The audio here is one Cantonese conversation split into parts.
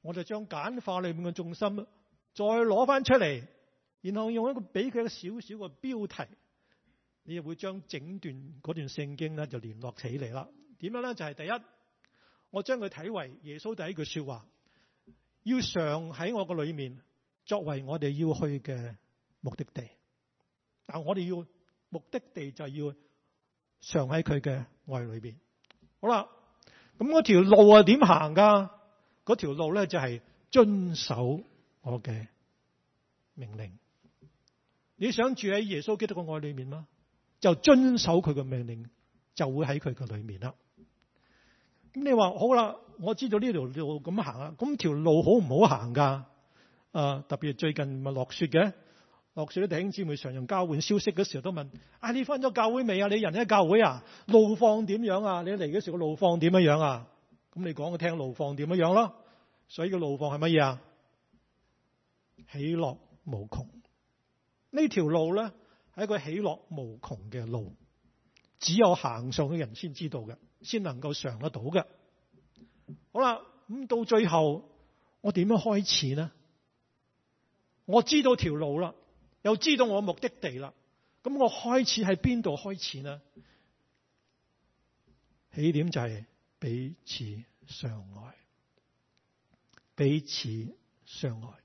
我就將簡化裏面嘅重心再攞翻出嚟，然後用一個俾佢一個少少嘅標題，你就會將整段嗰段聖經咧就聯絡起嚟啦。點樣咧？就係第一，我將佢睇為耶穌第一句說話，要常喺我個裏面，作為我哋要去嘅目的地。但我哋要目的地就要常喺佢嘅愛裏邊。好啦，咁嗰條路啊點行噶？嗰條路咧就係遵守我嘅命令。你想住喺耶穌基督嘅愛裏面嗎？就遵守佢嘅命令，就會喺佢嘅裏面啦。咁你話好啦，我知道呢條路咁行啊，咁條路好唔好行噶？特別最近咪落雪嘅，落雪啲弟兄姊妹常常交換消息嘅時候都問：你返咗教會未啊？你人喺教會啊？路況點樣啊？你嚟嘅時候個路況點樣啊？咁你講我聽路況點樣咯？所以個路況係乜嘢啊？喜樂無窮。呢條路咧係一個喜樂無窮嘅路，只有行上嘅人先知道嘅，先能夠嘗得到嘅。好啦，咁到最後我點樣開始呢？我知道條路啦，又知道我目的地啦，咁我開始喺邊度開始呢？起點就係彼此相愛，彼此相愛。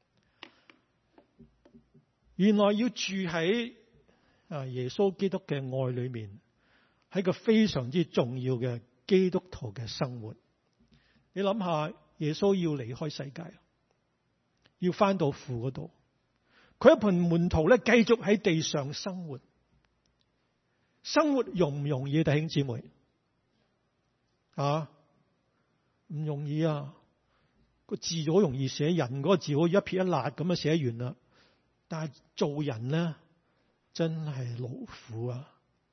原來要住喺耶穌基督嘅愛裏面，係一個非常之重要嘅基督徒嘅生活。你諗下，耶穌要離開世界，要翻到父嗰度，佢一群門徒咧繼續喺地上生活。生活容唔容易，弟兄姊妹？唔容易啊！個字好容易寫，人嗰個字好一撇一捺咁啊寫完啦。但係做人咧，真係勞苦啊！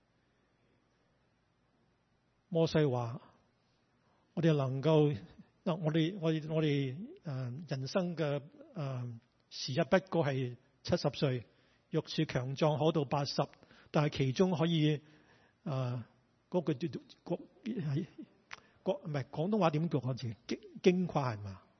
摩西話：我哋能夠我哋人生嘅時日不過係70歲，玉樹強壯可到80，但係其中可以嗰句唔係廣東話點讀個字？經跨係嘛？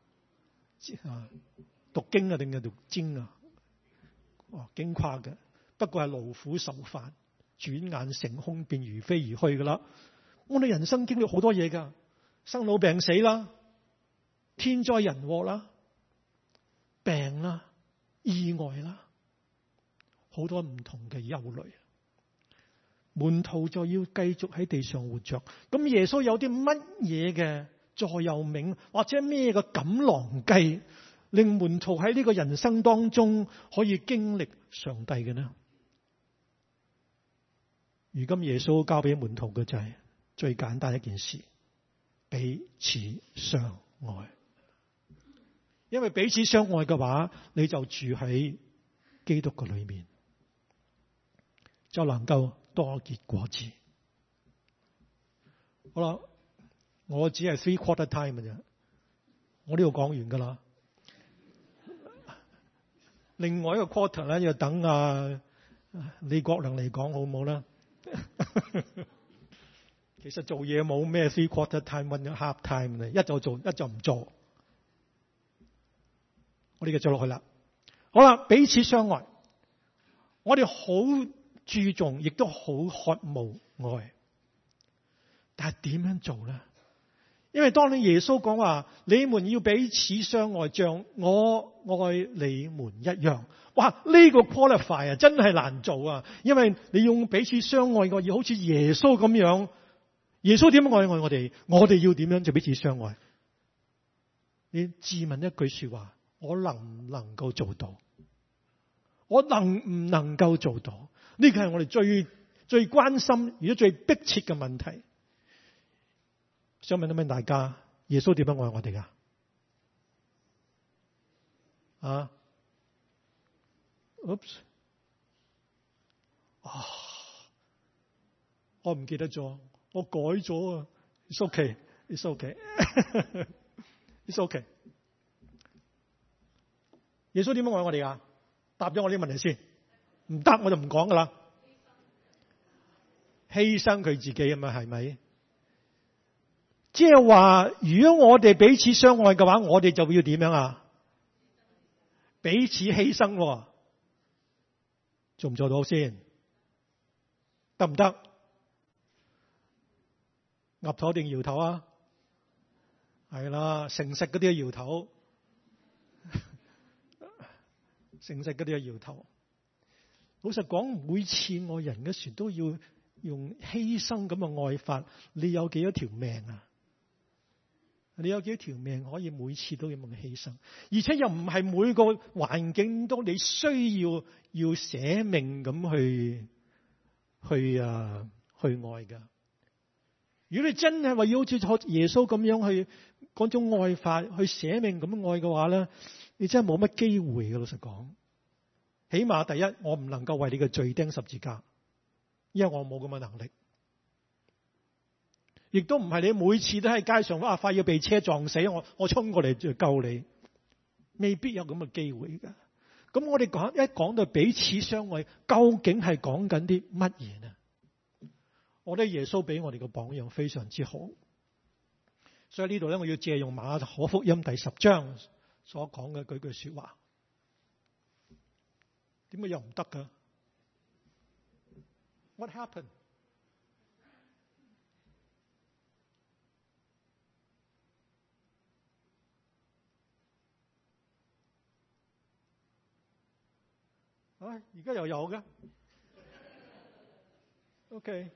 讀經啊定係讀經啊？經跨嘅，不過係勞苦受煩，轉眼成空，便如飛而去噶啦。我哋人生經歷好多嘢噶，生老病死啦，天災人禍啦，病啦，意外啦，好多唔同嘅憂慮。門徒就要繼續喺地上活着。咁耶穌有啲乜嘢嘅座右銘，或者咩嘅錦囊計，令門徒喺呢個人生當中可以經歷上帝嘅呢？如今耶穌交俾門徒嘅就係最簡單一件事：彼此相愛。因為彼此相愛嘅話，你就住喺基督嘅裏面，就能夠多結果子。好啦，我只係 3 quarter time 嘅啫，我呢度講完噶啦。另外一個 quarter 咧，要等李國良嚟講好唔好咧？其實做嘢冇咩 3 quarter time 或者 half time 嘅，一就做，一就唔做。我哋繼續落去啦。好啦，彼此相愛，我哋好注重，亦都好渴慕愛，但係點樣做咧？因為當你耶穌講話，你們要彼此相愛，像我愛你們一樣。哇！呢個 qualify 真係難做啊！因為你用彼此相愛嘅，要好似耶穌咁樣。耶穌點樣愛我哋？我哋要點樣就彼此相愛？你自問一句說話：我能唔能夠做到？我能唔能夠做到？呢個係我哋最關心，而且最迫切嘅問題。想問一問大家，耶穌點樣愛我哋噶？Oops！ 我唔記得咗，我改咗啊。It's okay, it's okay, it's okay。耶穌點樣愛我哋噶？答咗我呢個問題先，唔答我就唔講噶啦。犧牲佢自己啊嘛，係咪？ 即係話，如果我哋彼此相愛嘅話，我哋就要點樣啊？彼此犧牲喎，做唔做到先？得唔得？岌頭定搖頭啊？係啦，誠實嗰啲搖頭，誠實嗰啲搖頭。老實講，每次愛人嘅時都要用犧牲咁嘅愛法。你有幾多條命啊？你有幾多條命可以每次都要咁犧牲？而且又唔係每個環境都你需要捨命咁去愛噶。如果你真係話要好似耶穌咁樣去嗰種愛法，去捨命咁愛嘅話咧，你真係冇乜機會嘅。老實講，起碼第一，我唔能夠為你嘅罪釘十字架，因為我冇咁嘅能力。亦都唔係你每次都喺街上快要被車撞死，我衝過嚟就救你，未必有咁嘅機會噶。咁我哋一講到彼此相愛，究竟係講緊啲乜嘢呢？我覺得耶穌俾我哋嘅榜樣非常之好，所以呢度咧，我要借用馬可福音第10章所講嘅句說話。點解又唔得噶？ What happened？而家又有嘅。OK，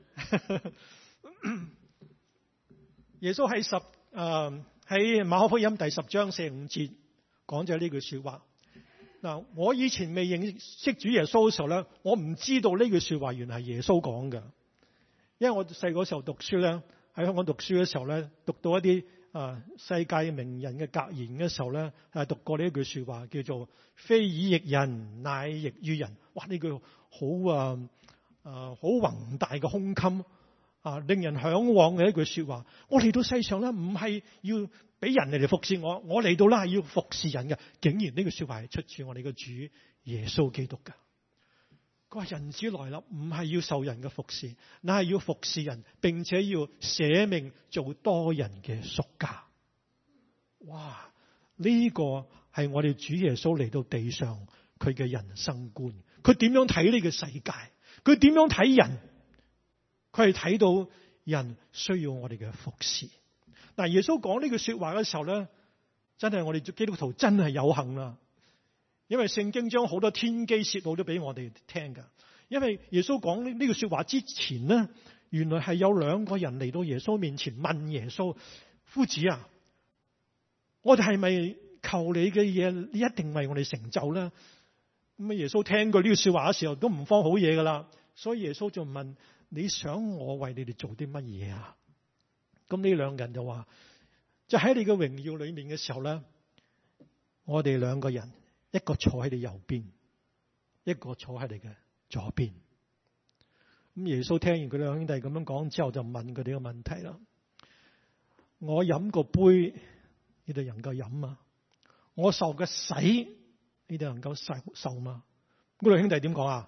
耶穌喺馬可福音第10章45節講咗呢句說話。嗱，我以前未認識主耶穌嘅時候咧，我唔知道呢句說話原來係耶穌講嘅。因為我細個時候讀書咧，喺香港讀書嘅時候咧，讀到一啲世界名人嘅格言嘅時候咧，係讀過呢一句說話，叫做非以役人，乃役於人。哇！呢句好好宏大嘅胸襟令人向往嘅一句說話。我嚟到世上咧，唔係要俾人嚟服侍我，我嚟到啦係要服侍人嘅。竟然呢句說話係出自我哋嘅主耶穌基督噶。佢話人子來了，唔係要受人嘅服侍，乃係要服侍人，並且要捨命做多人嘅贖價。哇！呢個係我哋主耶穌嚟到地上佢嘅人生觀。佢點樣睇呢個世界？佢點樣睇人？佢係睇到人需要我哋嘅服侍。嗱，耶穌講呢句說話嘅時候咧，真係我哋基督徒真係有幸啦。因為聖經將好多天機泄露都俾我哋聽噶。因為耶穌講呢句說話之前呢，原來係有2個人嚟到耶穌面前問耶穌：夫子啊，我哋係咪求你嘅嘢，你一定為我哋成就咧？咁啊，耶穌聽過呢句說話嘅時候都唔慌好嘢噶啦，所以耶穌就問：你想我為你哋做啲乜嘢啊？咁呢2人就話：就喺你嘅榮耀裏面嘅時候咧，我哋2個人，一個坐喺你右邊，一個坐喺你嘅左邊。咁耶穌聽完佢2兄弟咁樣講之後，就問佢哋個問題啦：我飲個杯，你哋能夠飲啊？我受嘅洗，你哋能夠受嗎？嗰2兄弟點講啊？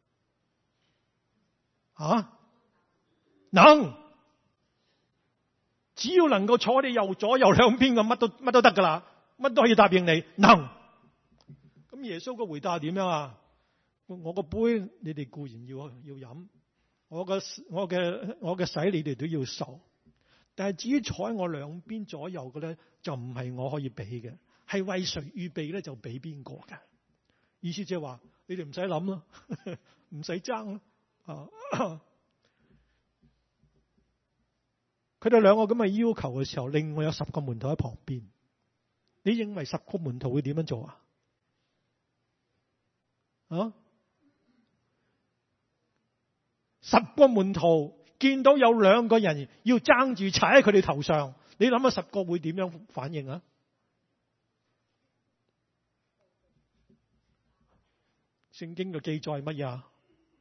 能，只要能夠坐你左右兩邊嘅，乜都得噶啦，乜都可以答應你，能。咁耶穌嘅回答係點樣啊？我個杯你哋固然要飲，我嘅洗你哋都要受，但係至於坐喺我兩邊左右嘅咧，就唔係我可以俾嘅，係為誰預備咧就俾邊個嘅。意思即係話你哋唔使諗咯，唔使爭咯。佢哋2個咁嘅要求嘅時候，另外有10個門徒喺旁邊。你認為10個門徒會點樣做啊？10個門徒見到有2個人要爭住踩喺佢哋頭上，你諗下10個會點樣反應啊？聖經嘅記載乜嘢啊？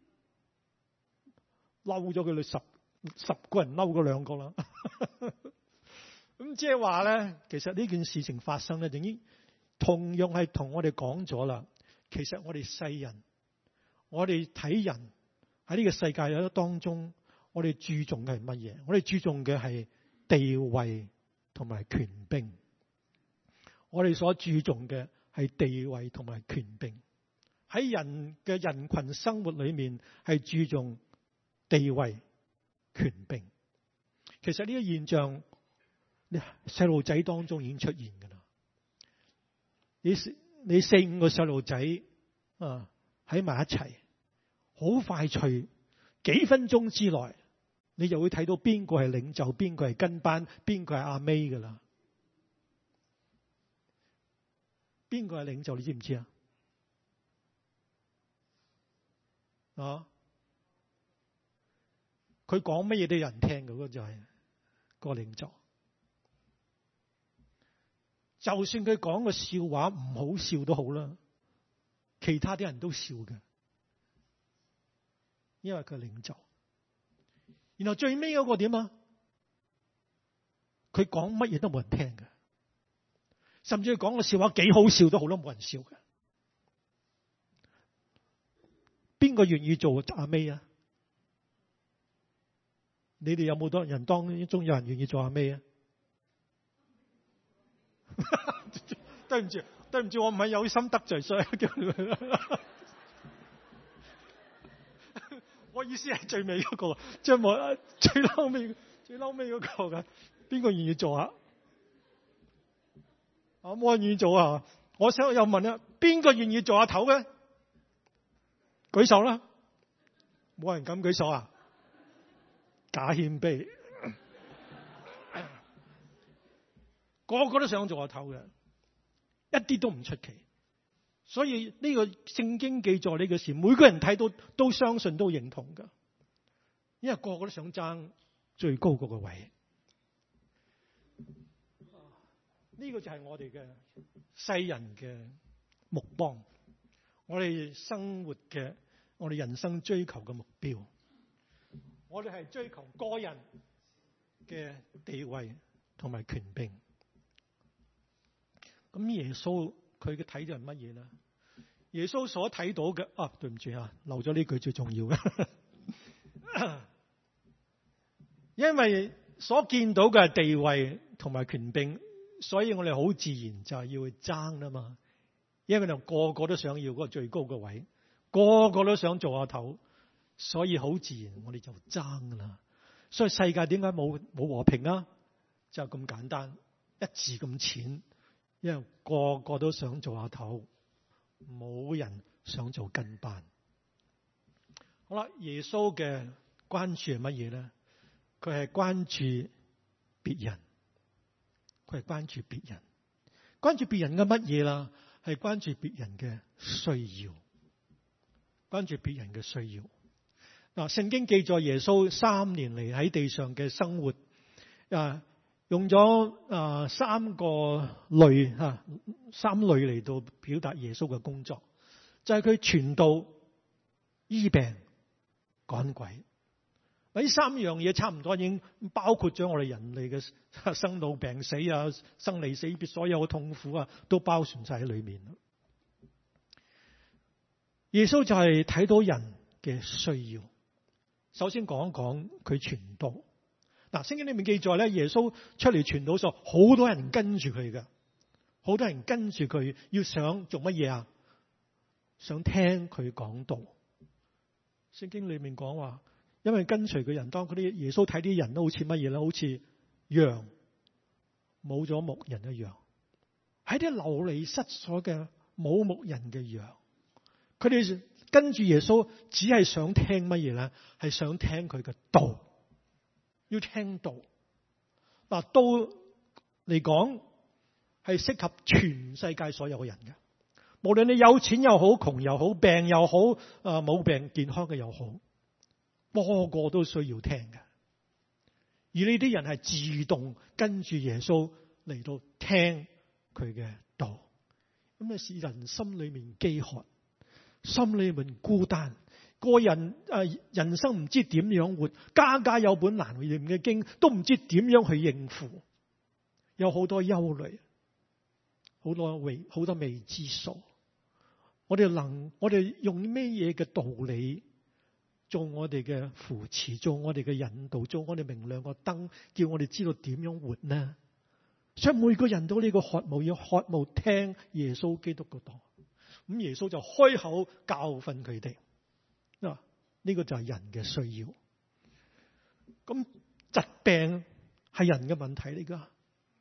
嬲咗佢哋10個人，嬲嗰2個啦。咁即係話咧，其實呢件事情發生咧，已經同樣係同我哋講咗啦。其實我哋世人，我哋睇人喺呢個世界當中，我哋注重嘅係乜嘢？我哋注重嘅係地位同埋權柄。我哋所注重嘅係地位同埋權柄。喺人嘅人群生活裏面係注重地位、權柄。其實呢個現象，細路仔當中已經出現㗎啦。你4-5個細路仔喺埋一齊，好快脆，幾分鐘之內，你就會睇到邊個係領袖，邊個係跟班，邊個係阿妹㗎啦。邊個係領袖？你知唔知啊？佢講乜嘢都有人聽嘅，嗰個就係個領袖。就算佢講個笑話唔好笑都好啦，其他啲人都笑嘅，因為佢係領袖。然後最尾嗰個點啊？佢講乜嘢都冇人聽嘅，甚至佢講個笑話幾好笑都好，都冇人笑嘅。邊個願意做阿妹啊？你哋有冇多人當中有人願意做阿妹啊？對唔住，我唔係有心得罪，所以叫我意思係最尾嗰個，即係冇最嬲尾嗰個嘅，邊個願意做啊？冇人願意做啊！我想又問啦，邊個願意做阿頭嘅？舉手啦！冇人敢舉手啊？假謙卑，個個都想做阿頭嘅，一啲都唔出奇。所以呢個聖經記載呢個事，每個人睇到都相信都認同噶，因為個個都想爭最高嗰個位。呢個就係我哋嘅世人嘅目光，我哋生活嘅，我哋人生追求嘅目標。我哋係追求個人嘅地位同埋權柄。咁耶穌佢嘅睇到係乜嘢咧？耶穌所睇到嘅，對唔住啊，漏咗呢句最重要嘅，因為所見到嘅地位同埋權柄，所以我哋好自然就係要去爭啦嘛。因為個個都想要嗰個最高嘅位，個個都想做阿頭，所以好自然我哋就爭噶啦。所以世界點解冇和平啊？就咁簡單，一字咁淺，因為個個都想做阿頭，冇人想做跟班。好啦，耶穌嘅關注係乜嘢咧？佢係關注別人，佢係關注別人，關注別人嘅乜嘢啦？係關注別人嘅需要，關注別人嘅需要。嗱，聖經記載耶穌3年嚟喺地上嘅生活，用咗三類嚟到表達耶穌嘅工作，就係佢傳道、醫病、趕鬼。呢3樣嘢差唔多已經包括咗我哋人類嘅生老病死啊、生離死別所有嘅痛苦啊，都包存晒喺裏面。耶穌就係睇到人嘅需要。首先講一講佢傳道。嗱，聖經裏面記載咧，耶穌出嚟傳道嘅時候，好多人跟住佢嘅，好多人跟住佢，要想做乜嘢啊？想聽佢講道。聖經裏面講話，因為跟隨嘅人，當嗰啲耶穌睇啲人都好似乜嘢咧？好似羊冇咗牧人一樣，喺啲流離失所嘅冇牧人嘅羊，佢哋跟住耶穌，只係想聽乜嘢咧？係想聽佢嘅道，要聽道。嗱，道嚟講係適合全世界所有嘅人嘅，無論你有錢又好，窮又好，病又好，冇病健康嘅又好，個個都需要聽嘅。而呢啲人係自動跟住耶穌嚟到聽佢嘅道。咁啊，使人心裏面飢渴，心裏面孤單，個人人生唔知點樣活，家家有本難念嘅經，都唔知點樣去應付，有好多憂慮，好多未知數。我哋用咩嘢嘅道理做我哋嘅扶持，做我哋嘅引導，做我哋明亮個燈，叫我哋知道點樣活呢？所以每個人都呢個渴慕，要渴慕聽耶穌基督嘅道。咁耶穌就開口教訓佢哋。呢個就係人嘅需要。咁疾病係人嘅問題嚟噶，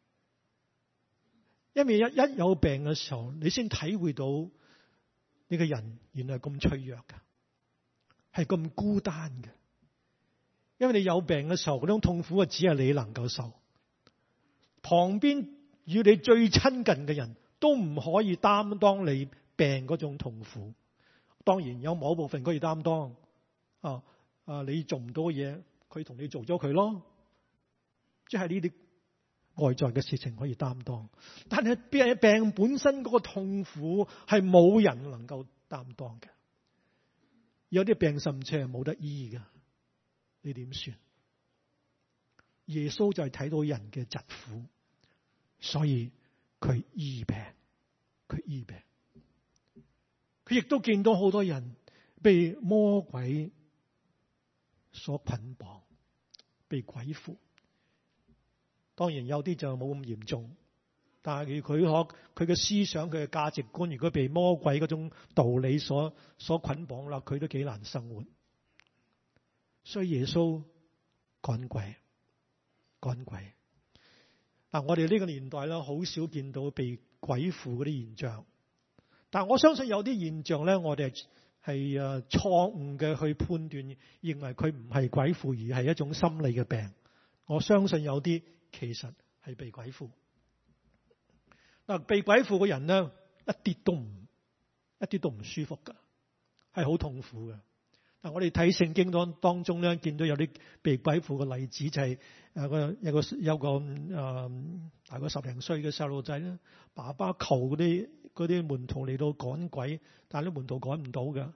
因為一有病嘅時候，你先體會到你嘅人原來係咁脆弱嘅，係咁孤單嘅。因為你有病嘅時候，嗰種痛苦啊，只係你能夠受。旁邊與你最親近嘅人都唔可以擔當你病嗰種痛苦。當然有某部分可以擔當。你做唔到嘅嘢，佢同你做咗佢咯。即係呢啲外在嘅事情可以擔當，但係病本身嗰個痛苦係冇人能夠擔當嘅。有啲病甚至係冇得醫㗎，你點算？耶穌就係睇到人嘅疾苦，所以佢醫病，佢醫病。佢亦都見到好多人被魔鬼所捆綁，被鬼附。當然有啲就冇咁嚴重，但係佢嘅思想、佢嘅價值觀，如果被魔鬼嗰種道理所捆綁啦，佢都幾難生活。所以耶穌趕鬼。嗱，我哋呢個年代咧，好少見到被鬼附嗰啲現象，但我相信有啲現象咧，我哋係錯誤嘅去判斷，認為佢唔係鬼附，而係一種心理嘅病。我相信有啲其實係被鬼附。嗱，被鬼附嘅人咧，一啲都唔舒服噶，係好痛苦嘅。嗱，我哋睇聖經當中咧，見到有啲被鬼附嘅例子，就係有個大概10零歲嘅細路仔咧，爸爸求嗰啲門徒嚟到趕鬼，但係啲門徒趕唔到㗎。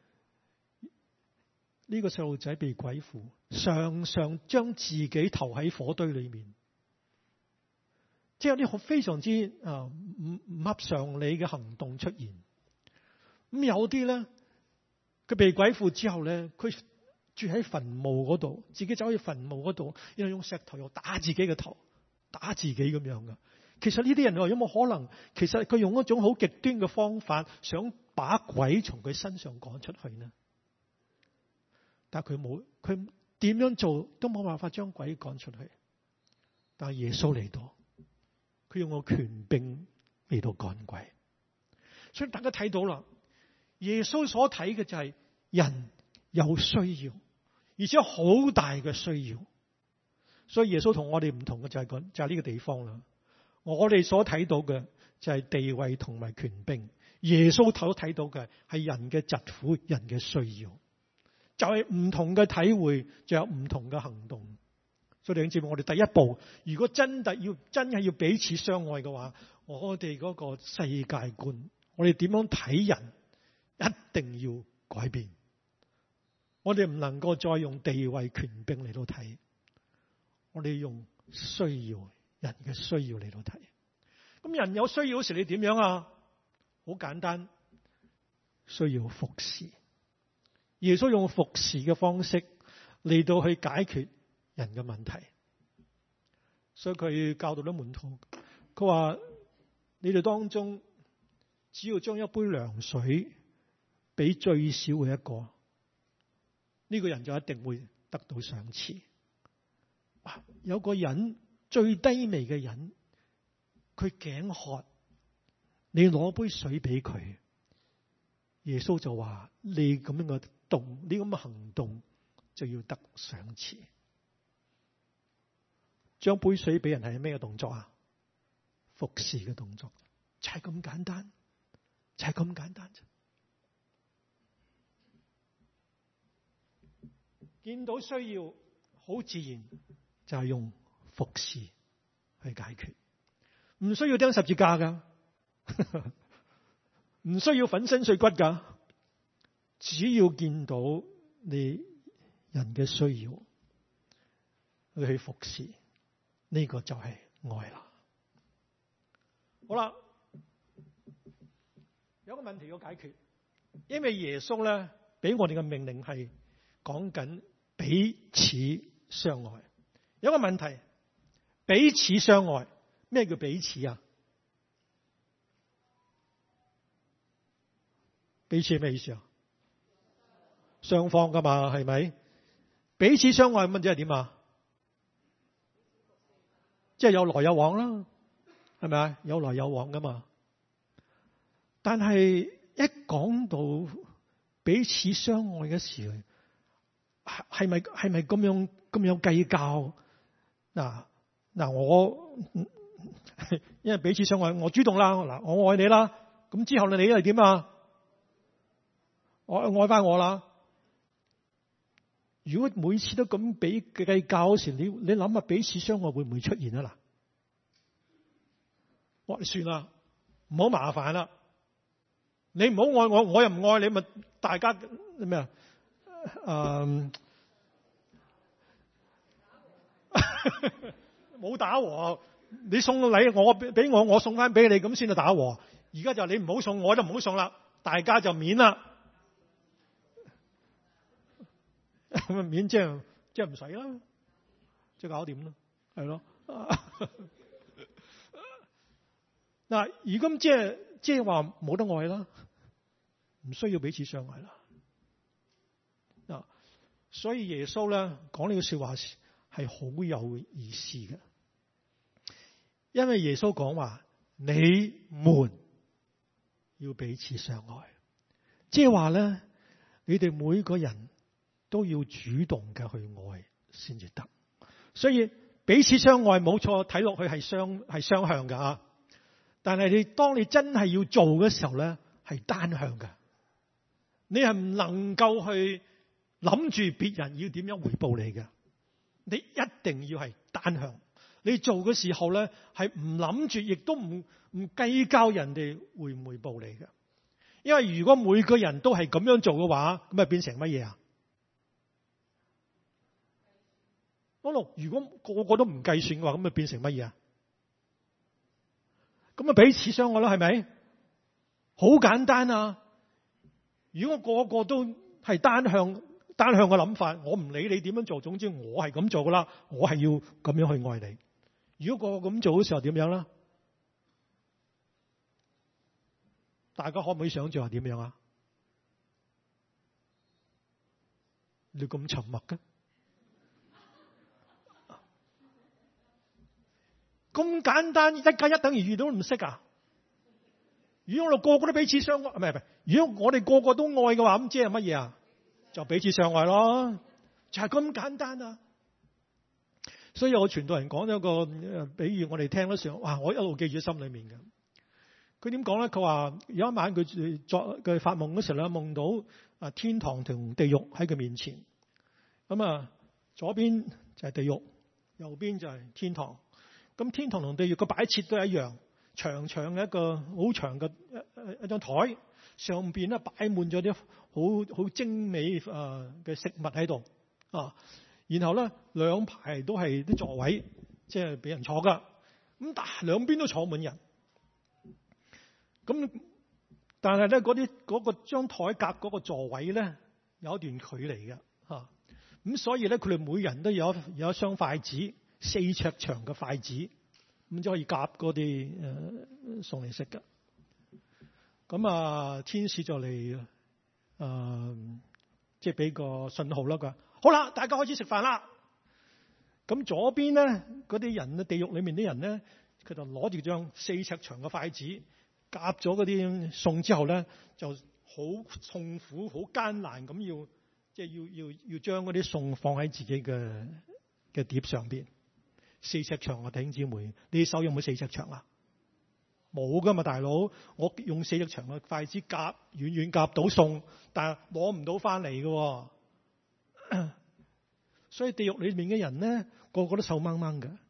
呢個細路仔被鬼附，常常將自己投喺火堆裏面，即係有啲非常之唔合常理嘅行動出現。咁有啲咧，佢被鬼附之後咧，佢住喺墳墓嗰度，自己走去墳墓嗰度，然後用石頭又打自己嘅頭，打自己咁樣噶。其實呢啲人話有冇可能？其實佢用一種好極端嘅方法，想把鬼從佢身上趕出去呢？但係佢點樣做都冇辦法將鬼趕出去。但係耶穌嚟到，佢用個權柄嚟到趕鬼。所以大家睇到啦，耶穌所睇嘅就係人有需要，而且好大嘅需要。所以耶穌同我哋唔同嘅就係呢個地方啦。我哋所睇到嘅就係地位同埋權柄，耶穌睇到嘅係人嘅疾苦、人嘅需要。就係唔同嘅體會，就有唔同嘅行動。所以弟兄姊妹，我哋第一步，如果真係要彼此相愛嘅話，我哋嗰個世界觀，我哋點樣睇人，一定要改變。我哋唔能夠再用地位、權柄嚟到睇，我哋用需要，人嘅需要嚟到睇。咁人有需要時，你點樣啊？好簡單，需要服侍。耶穌用服侍嘅方式嚟到去解決人嘅問題，所以佢教導咗門徒，佢話：你哋當中只要將一杯涼水俾最少嘅一個，呢個人就一定會得到賞賜。有個人最低微嘅人，佢頸渴，你攞杯水俾佢，耶穌就話：你咁樣嘅呢咁嘅行動就要得賞賜。將杯水俾人係咩動作啊？服侍嘅動作，就係咁簡單，就係咁簡單啫。見到需要，好自然就係用服侍去解決，唔需要釘十字架噶，唔需要粉身碎骨噶。只要見到你人嘅需要，你去服侍，呢個就係愛啦。好啦，有個問題要解決，因為耶穌咧俾我哋嘅命令係講緊彼此相愛。有個問題，彼此相愛，咩叫彼此啊？彼此係咩意思啊？雙方噶嘛，係咪？彼此相愛咁即係點啊？即係有來有往啦，係咪啊？有來有往噶嘛。但係一講到彼此相愛嘅時候，係咪咁有計較？嗱，我因為彼此相愛，我主動啦，嗱，我愛你啦，咁之後你係點啊？我愛翻我啦。如果每次都咁俾計較嗰時，你諗下彼此相愛會唔會出現啊？嗱，我算啦，唔好麻煩啦。你唔好愛我，我又唔愛你，咪大家咩啊？冇打和，你送個禮，我俾我送翻俾你，咁先至打和。而家就你唔好送，我就唔好送啦，大家就免啦。咁免即係唔使啦，即係搞掂啦，係咯。嗱，如今即係話冇得愛啦，唔需要彼此相愛啦。嗱，所以耶穌咧講呢個說話係好有意思嘅，因為耶穌講話你們要彼此相愛，即係話咧，你哋每個人都要主動嘅去愛先至得。所以彼此相愛冇錯，睇落去係雙向嘅啊。但係當你真係要做嘅時候咧，係單向嘅。你係唔能夠去諗住別人要點樣回報你嘅，你一定要係單向。你做嘅時候咧，係唔諗住，亦都唔計較人哋會唔回報你嘅。因為如果每個人都係咁樣做嘅話，咁啊變成乜嘢啊？如果個個都唔計算嘅話，咁啊變成乜嘢啊？咁啊彼此相愛啦，係咪？好簡單啊！如果個個都係單向嘅諗法，我唔理你點樣做，總之我係咁做噶啦，我係要咁樣去愛你。如果個個咁做嘅時候點樣啦？大家可唔可以想象係點樣啊？你咁沉默嘅？咁簡單，1+1等於2都唔識啊？如果我哋個個都彼此相愛，唔係，如果我哋個個都愛嘅話，咁即係乜嘢啊？就彼此相愛咯，就係咁簡單啊！所以我傳道人講咗個比喻，我哋聽嗰時候，哇！我一路記住心裏面嘅。佢點講咧？佢話有一晚佢發夢嗰時咧，夢到天堂同地獄喺佢面前。咁啊，左邊就係地獄，右邊就係天堂。咁天堂同地獄個擺設都係一樣，長長嘅一個好長嘅一張台，上邊咧擺滿咗啲好精美嘅食物喺度啊。然後咧兩排都係啲座位，即係俾人坐噶。咁但係兩邊都坐滿人。咁但係咧嗰個張台隔嗰個座位咧有一段距離嘅嚇。咁所以咧佢哋每人都有一雙筷子。4尺長嘅筷子，咁就可以夾嗰啲餸嚟食㗎。咁啊，天使就嚟即係俾個信號啦。佢話：好啦，大家開始食飯啦。咁左邊咧嗰啲人咧，地獄裏面啲人咧，佢就攞住張4尺長嘅筷子，夾咗嗰啲餸之後咧，就好痛苦、好艱難咁要將嗰啲餸放喺自己嘅碟上邊。4尺長啊，弟兄姊妹，你手有冇4尺長啊？冇噶嘛，大佬，我用4尺長嘅筷子夾，遠遠夾到餸，但係攞唔到翻嚟嘅。所以地獄裏面嘅人咧，個個都瘦掹掹嘅。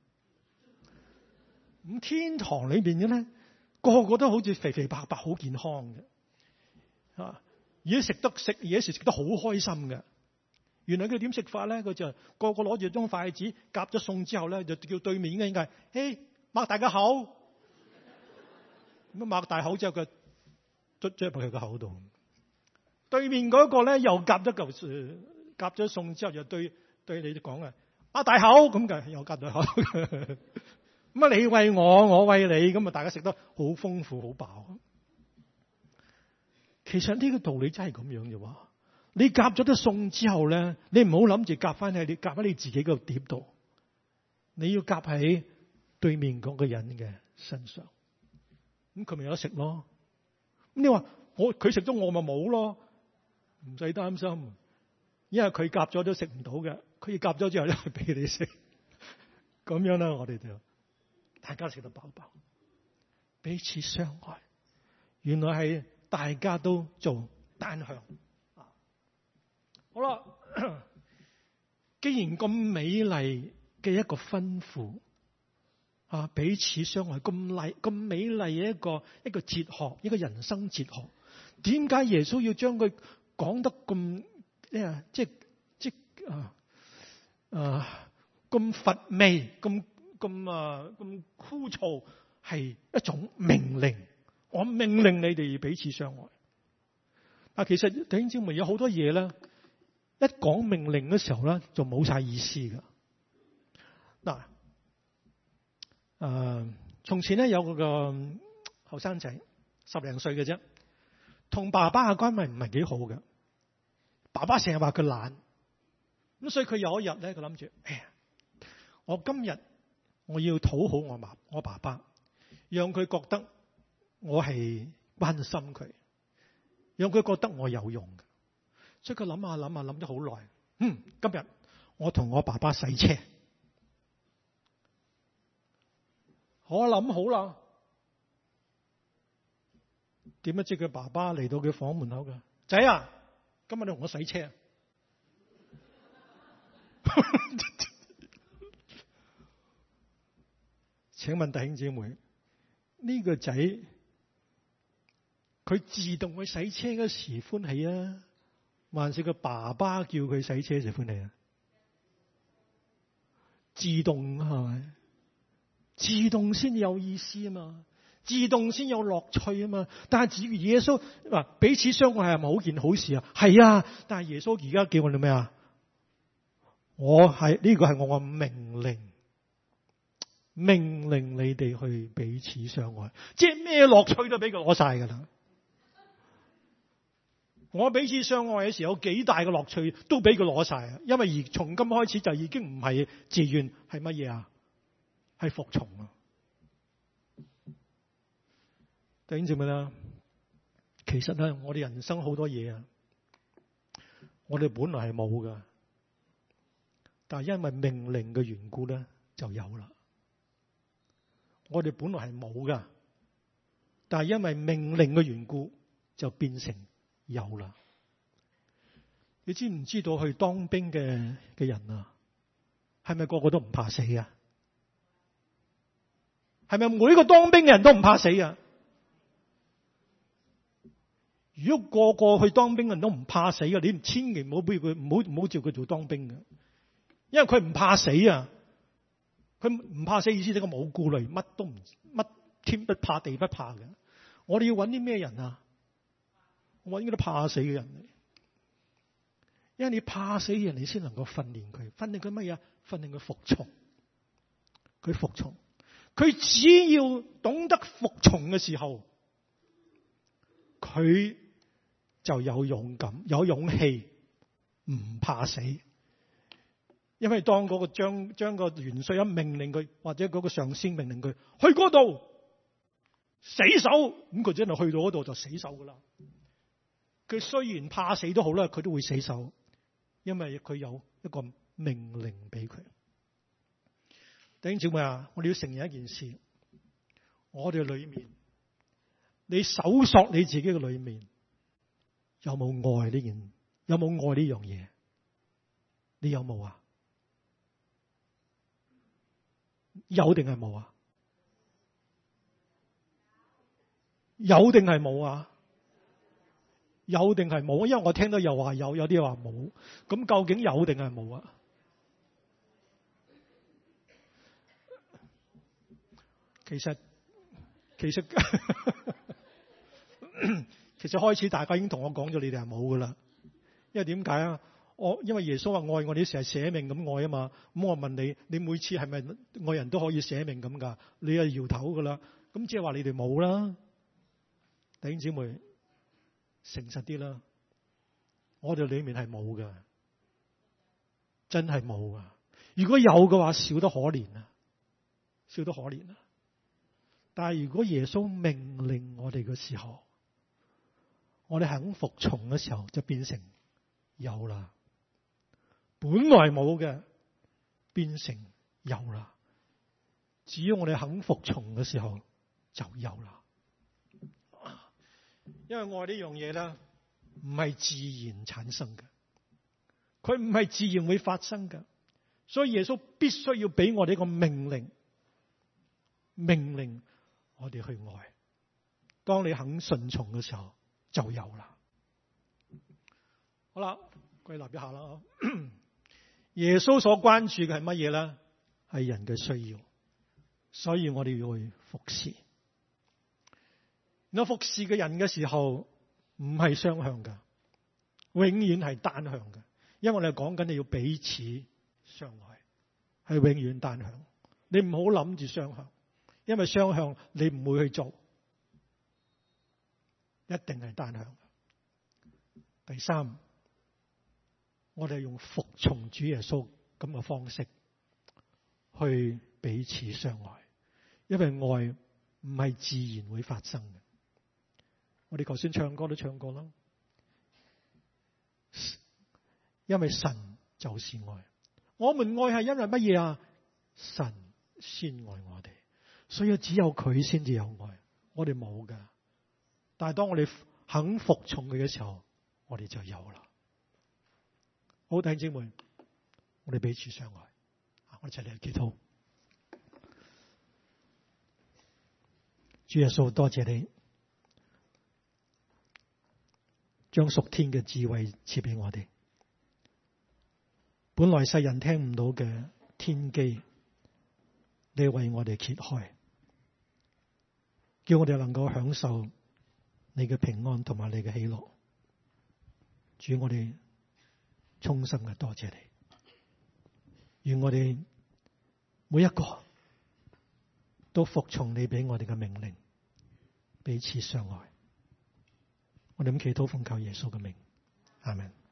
咁天堂裏邊嘅咧，個個都好似肥肥白白，好健康嘅。而家食嘢時食得好開心嘅。原來佢點食法咧？佢就個個攞住張筷子夾咗餸之後咧，就叫對面嘅人：嘿，擘大個口。咁擘大口之後，佢捽咗入佢個口度。對面嗰個咧又夾咗嚿夾咗餸之後就對你講啊，大口咁嘅，又夾到口。咁啊，你餵我，我餵你，咁啊，大家食得好豐富，好飽。其實呢個道理真係咁樣嘅喎。你夾咗啲餸之後咧，你唔好諗住夾翻你自己個碟度，你要夾喺對面嗰個人嘅身上，咁佢咪有得食咯。咁你話佢食咗我咪冇咯？唔使擔心，因為佢夾咗都食唔到嘅，佢夾咗之後咧俾你食，咁樣啦，我哋就大家食得飽飽，彼此相愛，原來係大家都做單向。好啦，既然咁美麗嘅一個吩咐啊，彼此相愛咁美麗嘅一個哲學，一個人生哲學，點解耶穌要將佢講得咁咁乏味，咁枯燥？係一種命令，我命令你哋彼此相愛。啊，其實弟兄姊妹有好多嘢咧，一講命令嘅時候咧，就冇晒意思噶。嗱，從前咧有個後生仔10零歲嘅啫，同爸爸嘅關係唔係幾好嘅。爸爸成日話佢懶，咁所以佢有一日咧，佢諗住，我今日我要討好我爸爸，讓佢覺得我係關心佢，讓佢覺得我有用嘅。所以佢諗咗好耐。今日我同我爸爸洗車。我諗好啦，點不知佢爸爸嚟到佢房門口嘅，仔啊，今日你同我洗車。請問弟兄姊妹，呢個仔佢自動去洗車嗰時歡喜啊，還是個爸爸叫佢洗車就歡喜啊？自動係咪？自動先有意思啊嘛，自動先有樂趣啊嘛。但係至於耶穌話彼此相愛係咪好件好事啊？係啊，但係耶穌而家叫我哋咩啊？呢個係我嘅命令，命令你哋去彼此相愛，即係咩樂趣都俾佢攞晒噶啦。我彼此相愛嘅時候，有幾大嘅樂趣都俾佢攞晒啊！因為從今開始就已經唔係自願，係乜嘢啊？係服從啊！弟兄姊妹啦，其實咧，我哋人生好多嘢啊，我哋本來係冇噶，但係因為命令嘅緣故咧，就有啦。我哋本來係冇噶，但係因為命令嘅緣故，就變成有啦。你知唔知道去當兵嘅人啊，係咪個個都唔怕死啊？係咪每個當兵嘅人都唔怕死啊？如果個個去當兵嘅人都唔怕死嘅，你千祈唔好俾佢，唔好叫佢做當兵嘅，因為佢唔怕死啊！佢唔怕死意思，即係佢冇顧慮，乜天不怕地不怕嘅。我哋要揾啲咩人啊？揾嗰啲怕死嘅人嚟，因為你怕死嘅人，你先能夠訓練佢。訓練佢乜嘢？訓練佢服從。佢服從。佢只要懂得服從嘅時候，佢就有勇敢、有勇氣，唔怕死。因為當嗰個將個元帥一命令佢，或者嗰個上司命令佢去嗰度死守，咁佢真係去到嗰度就死守噶啦。佢雖然怕死都好啦，佢都會死守，因為佢有一個命令俾佢。弟兄姊妹啊，我哋要承認一件事，我哋裏面，你搜索你自己嘅裏面，有冇愛呢件？有冇愛呢樣嘢？你有冇啊？有定係冇啊？有定係冇啊？有定係冇？因為我聽到又話有，有啲話冇，咁究竟有定係冇啊？其實其實開始大家已經同我講咗，你哋係冇噶啦。因為點解啊？ 因為耶穌話愛我哋成日捨命咁愛啊嘛。咁我問你，你每次係咪愛人都可以捨命咁噶？你係搖頭噶啦。咁即係話你哋冇啦。弟兄姊妹，誠實啲啦，我哋裏面係冇噶，真係冇噶。如果有嘅話，少得可憐啊，少得可憐啊。但係如果耶穌命令我哋嘅時候，我哋肯服從嘅時候，就變成有啦。本來冇嘅，變成有啦。只要我哋肯服從嘅時候，就有啦。因為愛呢樣嘢咧，唔係自然產生嘅，佢唔係自然會發生嘅，所以耶穌必須要俾我哋一個命令，命令我哋去愛。當你肯順從嘅時候，就有啦。好啦，歸納一下啦。耶穌所關注嘅係乜嘢咧？係人嘅需要，所以我哋要去服侍。我服侍嘅人嘅時候，唔係雙向嘅，永遠係單向嘅。因為我哋講緊你要彼此相愛，係永遠單向。你唔好諗住雙向，因為雙向你唔會去做，一定係單向。第三，我哋用服從主耶穌咁嘅方式去彼此相愛，因為愛唔係自然會發生嘅。我哋頭先唱歌都唱過啦，因為神就是愛。我們愛係因為乜嘢啊？神先愛我哋，所以只有佢先至有愛，我哋冇噶。但係當我哋肯服從佢嘅時候，我哋就有啦。好，弟兄姊妹，我哋彼此相愛，我一齊嚟祈禱。主耶穌，多謝你將屬天嘅智慧賜俾我哋，本來世人聽唔到嘅天機，你為我哋揭開，叫我哋能夠享受你嘅平安同埋你嘅喜樂。主，我哋衷心嘅多謝你，願我哋每一個都服從你俾我哋嘅命令，彼此相愛。我哋咁祈禱奉靠耶穌嘅名，阿們。